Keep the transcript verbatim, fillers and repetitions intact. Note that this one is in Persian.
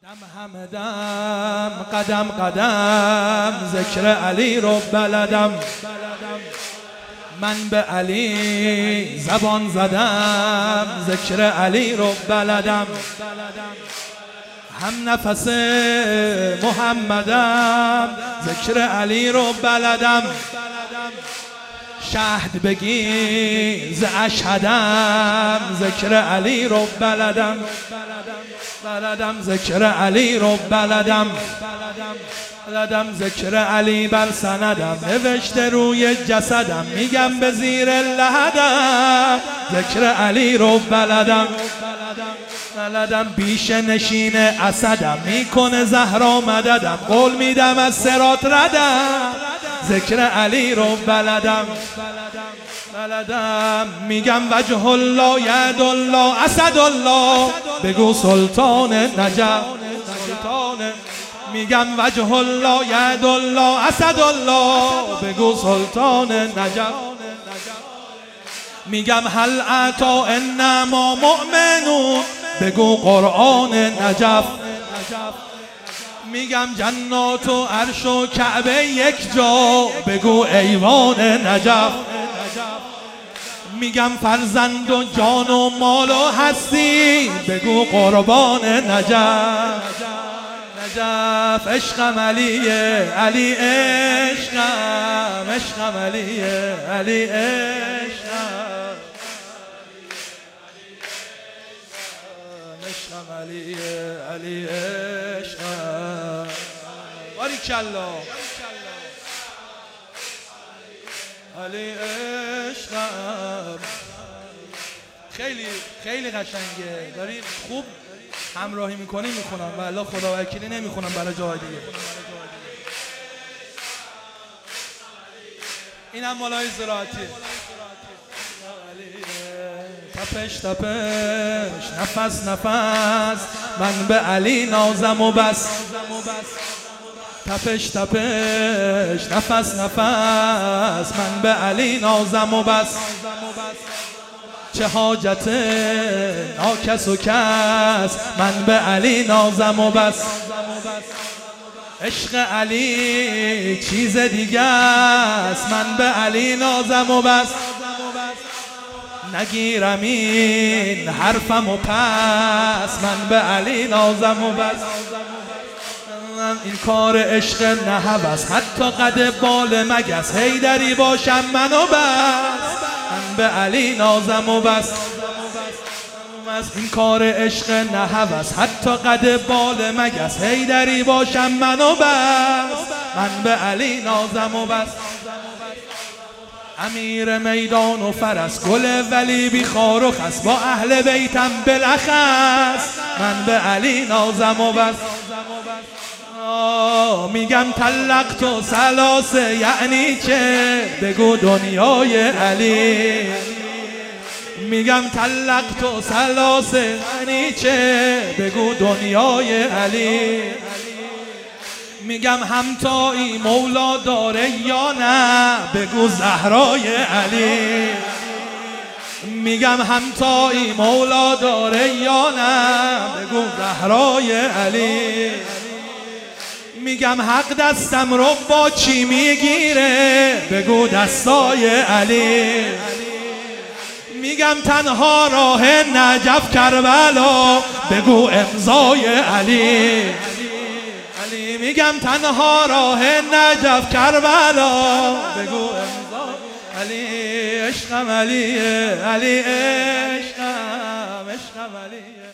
دم همه دم قدم قدم ذکر علی رو بلدم، من به علی زبان زدم ذکر علی رو بلدم، هم نفس محمدم ذکر علی رو بلدم، شهد بگی ز اشهدم ذکر علی رو بلدم بلدم ذکر علی رو بلدم بلدم ذکر علی بر سندم نوشته روی جسدم، میگم به زیر لحدم ذکر علی رو بلدم بلدم بیش نشین اسدم، میکنه زهرا مددم، قول میدم از صراط ردم ذکر علی رو بلدم بلدم میگم وجه الله ید الله اسد الله، بگو سلطان نجف سلطان، میگم وجه الله ید الله اسد الله، بگو سلطان نجف، میگم هل اتی انما مؤمنون، بگو قرآن نجف، میگم جنات و عرش و کعبه یک جا، بگو ایوان نجف، میگم فرزند و جان و مال و هستی، بگو قربان نجف نجف، عشقم علیه علی عشقم عشقم علیه علی عشقم عشقم علیه علی عشقم باریکالله علی عشقم. خیلی خیلی قشنگه، داری خوب همراهی میکنی میخونم و الله خدا وکیلی نمیخونم برای جای دیگه. اینم مالای زراعتی. تپش تپش نفس نفس من به علی نازم و بس، تپش تپش نفس نفس من به علی نازم و بس، چه حاجت ناکس و کس من به علی نازم و بس، عشق علی چیز دیگه است من به علی نازم و بس، نگیرم این حرفم و پس من به علی نازم و بس، این کار عشق نه هوس حتی قد بال مگس، حیدری باشم منو بس من به علی نازم و بس، این کار عشق نه هوس حتی قد بال مگس، حیدری باشم منو بس من به علی نازم و بس، امیر میدان و فرس گل ولی بی خار و خس، با اهل بیتم بلخص من به علی نازم و بس، میگم طلقت و سلاسه یعنی چه، بگو دنیای علی، میگم طلقت و سلاسه یعنی چه، بگو دنیای علی، میگم همتایی مولا داره یا نه، بگو زهرای علی، میگم همتایی مولا داره یا نه، بگو زهرای علی، میگم حق دستم رو با چی میگیره، بگو دستای علی، میگم تنها راه نجف کربلا، بگو امضای علی، علی میگم تنها راه نجف کربلا، بگو امضای علی، عشقم علیه علی عشقم عشقم علیه.